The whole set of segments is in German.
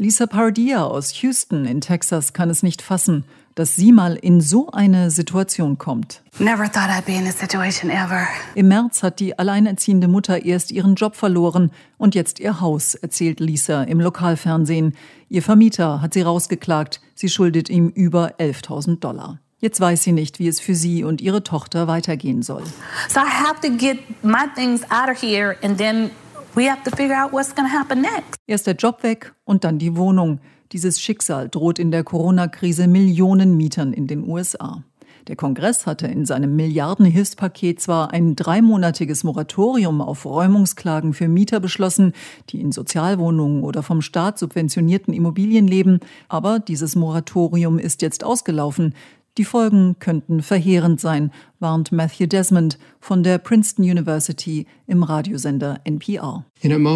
Lisa Pardilla aus Houston in Texas kann es nicht fassen, dass sie mal in so eine Situation kommt. Never thought I'd be in this situation ever. Im März hat die alleinerziehende Mutter erst ihren Job verloren und jetzt ihr Haus, erzählt Lisa im Lokalfernsehen. Ihr Vermieter hat sie rausgeklagt. Sie schuldet ihm über $11.000. Jetzt weiß sie nicht, wie es für sie und ihre Tochter weitergehen soll. So I have to get my things out of here and then we have to figure out what's going to happen next. Erst der Job weg und dann die Wohnung. Dieses Schicksal droht in der Corona-Krise Millionen Mietern in den USA. Der Kongress hatte in seinem Milliardenhilfspaket zwar ein 3-monatiges Moratorium auf Räumungsklagen für Mieter beschlossen, die in Sozialwohnungen oder vom Staat subventionierten Immobilien leben, aber dieses Moratorium ist jetzt ausgelaufen. Die Folgen könnten verheerend sein, warnt Matthew Desmond von der Princeton University im Radiosender NPR.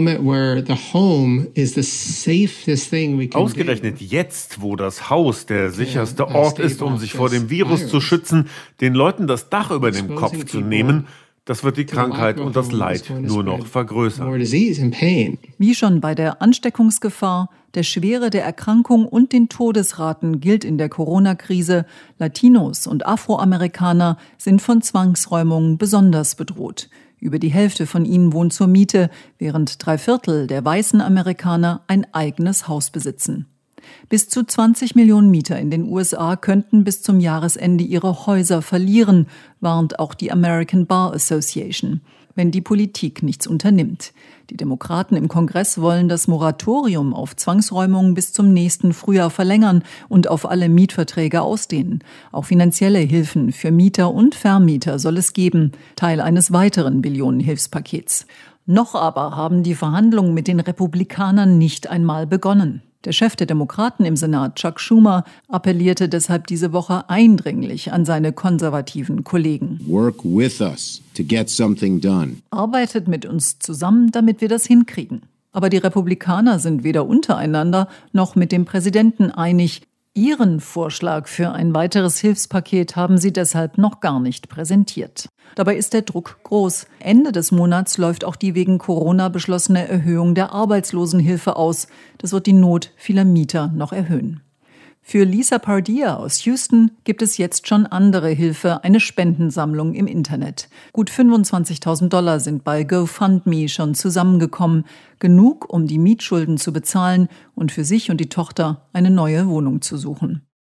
Ausgerechnet jetzt, wo das Haus der sicherste Ort ist, um sich vor dem Virus zu schützen, den Leuten das Dach über dem Kopf zu nehmen, das wird die Krankheit und das Leid nur noch vergrößern. Wie schon bei der Ansteckungsgefahr, der Schwere der Erkrankung und den Todesraten gilt in der Corona-Krise, Latinos und Afroamerikaner sind von Zwangsräumungen besonders bedroht. Über die Hälfte von ihnen wohnt zur Miete, während 3/4 der weißen Amerikaner ein eigenes Haus besitzen. Bis zu 20 Millionen Mieter in den USA könnten bis zum Jahresende ihre Häuser verlieren, warnt auch die American Bar Association, wenn die Politik nichts unternimmt. Die Demokraten im Kongress wollen das Moratorium auf Zwangsräumungen bis zum nächsten Frühjahr verlängern und auf alle Mietverträge ausdehnen. Auch finanzielle Hilfen für Mieter und Vermieter soll es geben, Teil eines weiteren Billionenhilfspakets. Noch aber haben die Verhandlungen mit den Republikanern nicht einmal begonnen. Der Chef der Demokraten im Senat, Chuck Schumer, appellierte deshalb diese Woche eindringlich an seine konservativen Kollegen. Work with us to get something done. Arbeitet mit uns zusammen, damit wir das hinkriegen. Aber die Republikaner sind weder untereinander noch mit dem Präsidenten einig. Ihren Vorschlag für ein weiteres Hilfspaket haben sie deshalb noch gar nicht präsentiert. Dabei ist der Druck groß. Ende des Monats läuft auch die wegen Corona beschlossene Erhöhung der Arbeitslosenhilfe aus. Das wird die Not vieler Mieter noch erhöhen. Für Lisa Pardilla aus Houston gibt es jetzt schon andere Hilfe, eine Spendensammlung im Internet. Gut $25.000 sind bei GoFundMe schon zusammengekommen. Genug, um die Mietschulden zu bezahlen und für sich und die Tochter eine neue Wohnung zu suchen.